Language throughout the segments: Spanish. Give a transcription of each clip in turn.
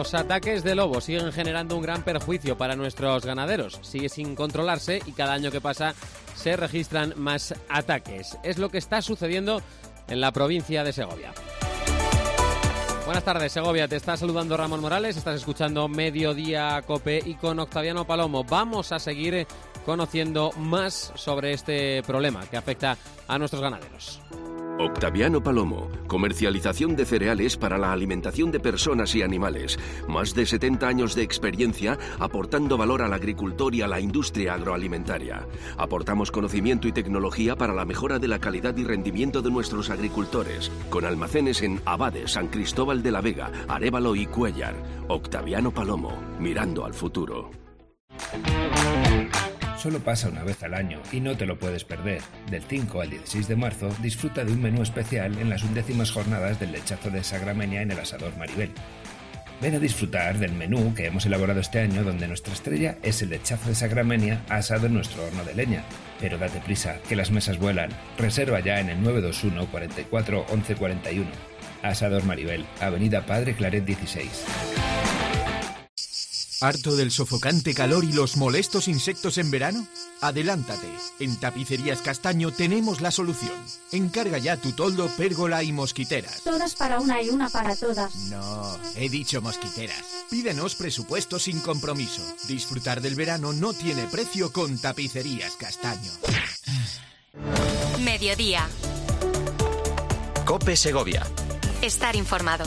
Los ataques de lobo siguen generando un gran perjuicio para nuestros ganaderos. Sigue sin controlarse y cada año que pasa se registran más ataques. Es lo que está sucediendo en la provincia de Segovia. Buenas tardes, Segovia. Te está saludando Ramón Morales. Estás escuchando Mediodía Cope y con Octaviano Palomo vamos a seguir conociendo más sobre este problema que afecta a nuestros ganaderos. Octaviano Palomo, comercialización de cereales para la alimentación de personas y animales. Más de 70 años de experiencia aportando valor al agricultor y a la industria agroalimentaria. Aportamos conocimiento y tecnología para la mejora de la calidad y rendimiento de nuestros agricultores, con almacenes en Abade, San Cristóbal de la Vega, Arévalo y Cuéllar. Octaviano Palomo, mirando al futuro. Solo pasa una vez al año y no te lo puedes perder. Del 5 al 16 de marzo disfruta de un menú especial en las 11ª jornadas del lechazo de Sagramenia en el Asador Maribel. Ven a disfrutar del menú que hemos elaborado este año, donde nuestra estrella es el lechazo de Sagramenia asado en nuestro horno de leña. Pero date prisa, que las mesas vuelan. Reserva ya en el 921 44 11 41. Asador Maribel, Avenida Padre Claret 16. ¿Harto del sofocante calor y los molestos insectos en verano? Adelántate. En Tapicerías Castaño tenemos la solución. Encarga ya tu toldo, pérgola y mosquiteras. Todas para una y una para todas. No, he dicho mosquiteras. Pídenos presupuesto sin compromiso. Disfrutar del verano no tiene precio con Tapicerías Castaño. Mediodía. Cope Segovia. Estar informado.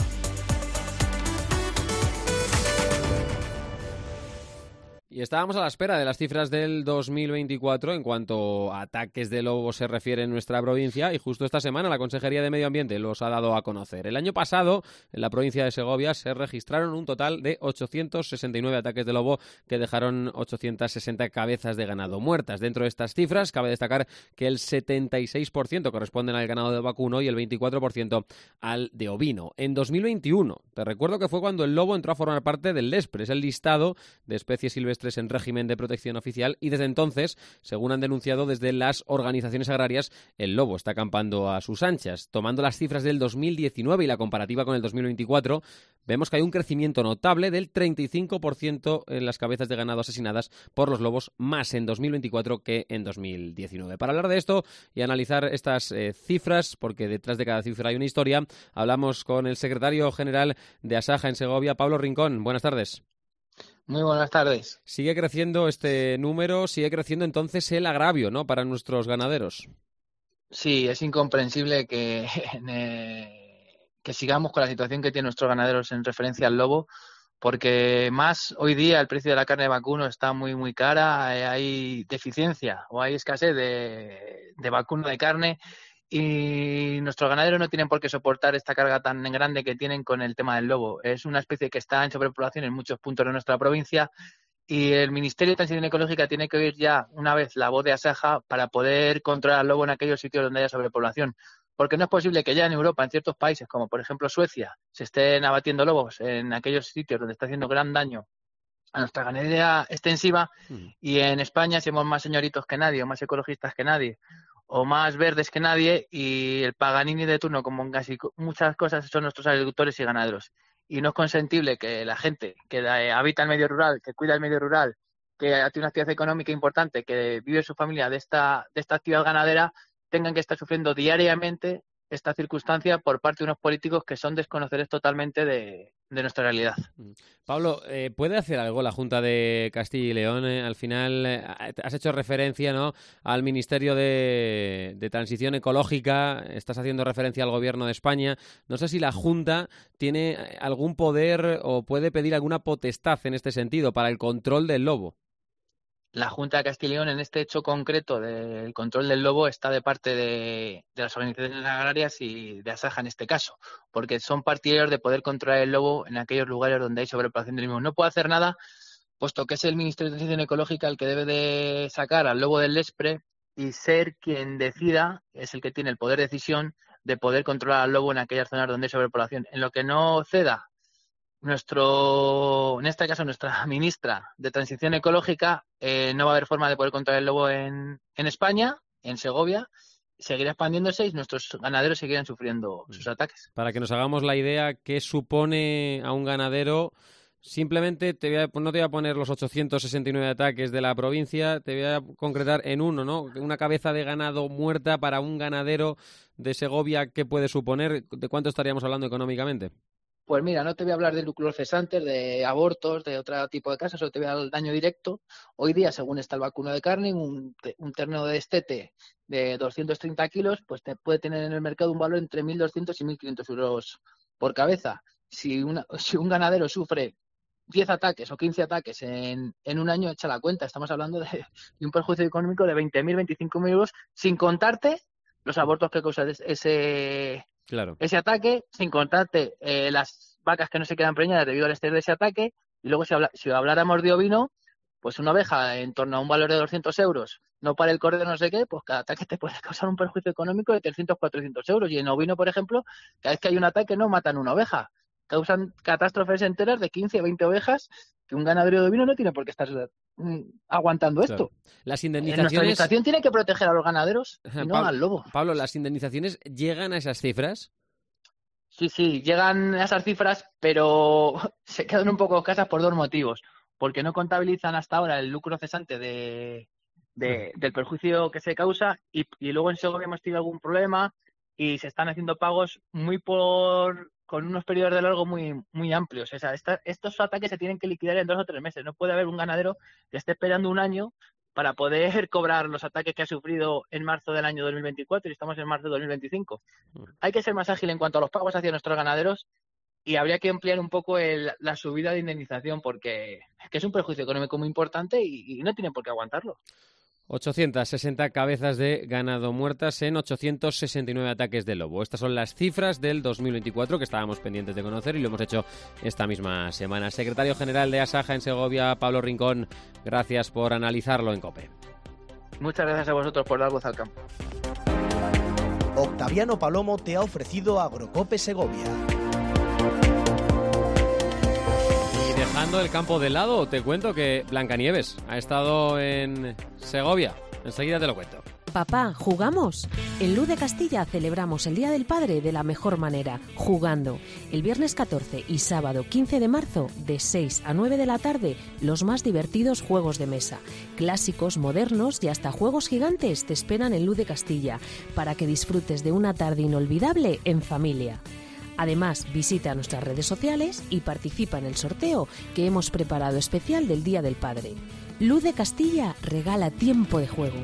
Y estábamos a la espera de las cifras del 2024 en cuanto a ataques de lobo se refiere en nuestra provincia, y justo esta semana la Consejería de Medio Ambiente los ha dado a conocer. El año pasado, en la provincia de Segovia, se registraron un total de 869 ataques de lobo que dejaron 860 cabezas de ganado muertas. Dentro de estas cifras, cabe destacar que el 76% corresponden al ganado de vacuno y el 24% al de ovino. En 2021, te recuerdo que fue cuando el lobo entró a formar parte del LESPRE, es el listado de especies silvestres en régimen de protección oficial, y desde entonces, según han denunciado desde las organizaciones agrarias, el lobo está acampando a sus anchas. Tomando las cifras del 2019 y la comparativa con el 2024, vemos que hay un crecimiento notable del 35% en las cabezas de ganado asesinadas por los lobos, más en 2024 que en 2019. Para hablar de esto y analizar estas cifras, porque detrás de cada cifra hay una historia, hablamos con el secretario general de Asaja en Segovia, Pablo Rincón. Buenas tardes. Muy buenas tardes. Sigue creciendo este número, sigue creciendo entonces el agravio, ¿no?, para nuestros ganaderos. Sí, es incomprensible que sigamos con la situación que tienen nuestros ganaderos en referencia al lobo, porque más hoy día el precio de la carne de vacuno está muy muy cara, hay deficiencia o hay escasez de vacuno de carne, y nuestros ganaderos no tienen por qué soportar esta carga tan grande que tienen con el tema del lobo. Es una especie que está en sobrepoblación en muchos puntos de nuestra provincia, y el Ministerio de Transición Ecológica tiene que oír ya una vez la voz de Asaja para poder controlar al lobo en aquellos sitios donde haya sobrepoblación. Porque no es posible que ya en Europa, en ciertos países, como por ejemplo Suecia, se estén abatiendo lobos en aquellos sitios donde está haciendo gran daño a nuestra ganadería extensiva, y en España somos más señoritos que nadie, o más ecologistas que nadie, o más verdes que nadie, y el Paganini de turno, como en casi muchas cosas, son nuestros agricultores y ganaderos. Y no es consentible que la gente que habita el medio rural, que cuida el medio rural, que tiene una actividad económica importante, que vive su familia de esta actividad ganadera, tengan que estar sufriendo diariamente esta circunstancia por parte de unos políticos que son desconocedores totalmente de nuestra realidad. Pablo, ¿puede hacer algo la Junta de Castilla y León? Al final has hecho referencia, ¿no?, al Ministerio de Transición Ecológica, estás haciendo referencia al Gobierno de España. No sé si la Junta tiene algún poder o puede pedir alguna potestad en este sentido para el control del lobo. La Junta de Castilla y León, en este hecho concreto del control del lobo, está de parte de las organizaciones agrarias y de Asaja en este caso, porque son partidarios de poder controlar el lobo en aquellos lugares donde hay sobrepoblación del mismo. No puede hacer nada, puesto que es el Ministerio de Transición Ecológica el que debe de sacar al lobo del LESPRE y ser quien decida, es el que tiene el poder de decisión de poder controlar al lobo en aquellas zonas donde hay sobrepoblación. En lo que no ceda en este caso nuestra ministra de Transición Ecológica, no va a haber forma de poder controlar el lobo en España, en Segovia. Seguirá expandiéndose y nuestros ganaderos seguirán sufriendo sus ataques. Para que nos hagamos la idea, ¿qué supone a un ganadero Simplemente no te voy a poner los 869 ataques de la provincia, te voy a concretar en uno, ¿no? Una cabeza de ganado muerta para un ganadero de Segovia, ¿qué puede suponer? ¿De cuánto estaríamos hablando económicamente? Pues mira, no te voy a hablar de núcleos cesantes, de abortos, de otro tipo de casos, solo te voy a dar el daño directo. Hoy día, según está el vacuno de carne, un ternero de destete de 230 kilos, pues te puede tener en el mercado un valor entre 1.200 y 1.500 euros por cabeza. Si un ganadero sufre 10 ataques o 15 ataques en un año, echa la cuenta. Estamos hablando de un perjuicio económico de 20.000, 25.000 euros, sin contarte los abortos que causa ese ataque, sin contarte las vacas que no se quedan preñadas debido al estrés de ese ataque. Y luego, si habláramos de ovino, pues una oveja en torno a un valor de 200 euros, no para el cordero no sé qué, pues cada ataque te puede causar un perjuicio económico de 300, 400 euros. Y en ovino, por ejemplo, cada vez que hay un ataque no matan una oveja. Causan catástrofes enteras de 15 o 20 ovejas que un ganadero de ovino no tiene por qué estar aguantando esto. Las indemnizaciones... Nuestra administración tiene que proteger a los ganaderos y no al lobo. Pablo, ¿las indemnizaciones llegan a esas cifras? Sí, llegan a esas cifras, pero se quedan un poco escasas por dos motivos. Porque no contabilizan hasta ahora el lucro cesante del perjuicio que se causa y luego en Segovia hemos tenido algún problema y se están haciendo pagos con unos periodos de largo muy amplios. O sea, estos ataques se tienen que liquidar en 2 o 3 meses. No puede haber un ganadero que esté esperando un año para poder cobrar los ataques que ha sufrido en marzo del año 2024 y estamos en marzo de 2025. Hay que ser más ágil en cuanto a los pagos hacia nuestros ganaderos y habría que ampliar un poco la subida de indemnización porque es un perjuicio económico muy importante y no tienen por qué aguantarlo. 860 cabezas de ganado muertas en 869 ataques de lobo. Estas son las cifras del 2024 que estábamos pendientes de conocer y lo hemos hecho esta misma semana. Secretario General de Asaja en Segovia, Pablo Rincón, gracias por analizarlo en COPE. Muchas gracias a vosotros por dar voz al campo. Octaviano Palomo te ha ofrecido Agrocope Segovia. Dejando el campo de lado, te cuento que Blancanieves ha estado en Segovia. Enseguida te lo cuento. Papá, ¿jugamos? En Luz de Castilla celebramos el Día del Padre de la mejor manera, jugando. El viernes 14 y sábado 15 de marzo, de 6 a 9 de la tarde, los más divertidos juegos de mesa. Clásicos, modernos y hasta juegos gigantes te esperan en Luz de Castilla, para que disfrutes de una tarde inolvidable en familia. Además, visita nuestras redes sociales y participa en el sorteo que hemos preparado especial del Día del Padre. Luz de Castilla regala tiempo de juego.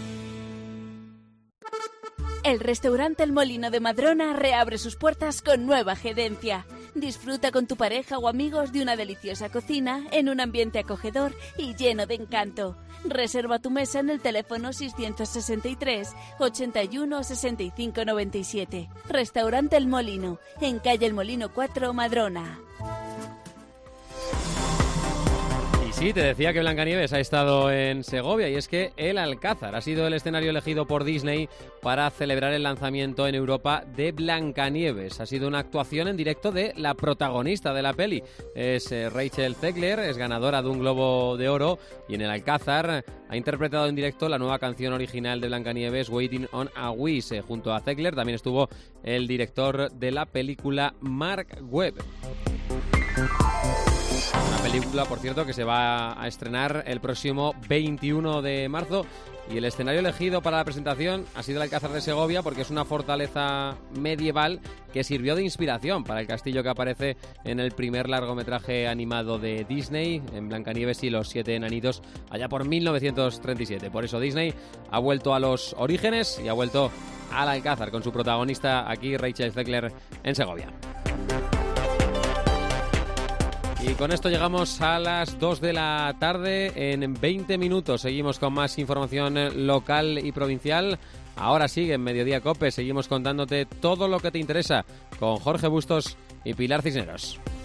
El restaurante El Molino de Madrona reabre sus puertas con nueva gerencia. Disfruta con tu pareja o amigos de una deliciosa cocina en un ambiente acogedor y lleno de encanto. Reserva tu mesa en el teléfono 663 81 65 97. Restaurante El Molino, en calle El Molino 4, Madrona. Sí, te decía que Blancanieves ha estado en Segovia y es que el Alcázar ha sido el escenario elegido por Disney para celebrar el lanzamiento en Europa de Blancanieves. Ha sido una actuación en directo de la protagonista de la peli. Es Rachel Zegler, es ganadora de un Globo de Oro y en el Alcázar ha interpretado en directo la nueva canción original de Blancanieves, Waiting on a Wish. Junto a Zegler también estuvo el director de la película, Mark Webb. Una película, por cierto, que se va a estrenar el próximo 21 de marzo y el escenario elegido para la presentación ha sido el Alcázar de Segovia porque es una fortaleza medieval que sirvió de inspiración para el castillo que aparece en el primer largometraje animado de Disney, en Blancanieves y los 7 enanitos, allá por 1937. Por eso Disney ha vuelto a los orígenes y ha vuelto al Alcázar con su protagonista aquí, Rachel Zegler, en Segovia. Y con esto llegamos a las 2 de la tarde. En 20 minutos seguimos con más información local y provincial. Ahora sigue en Mediodía COPE. Seguimos contándote todo lo que te interesa con Jorge Bustos y Pilar Cisneros.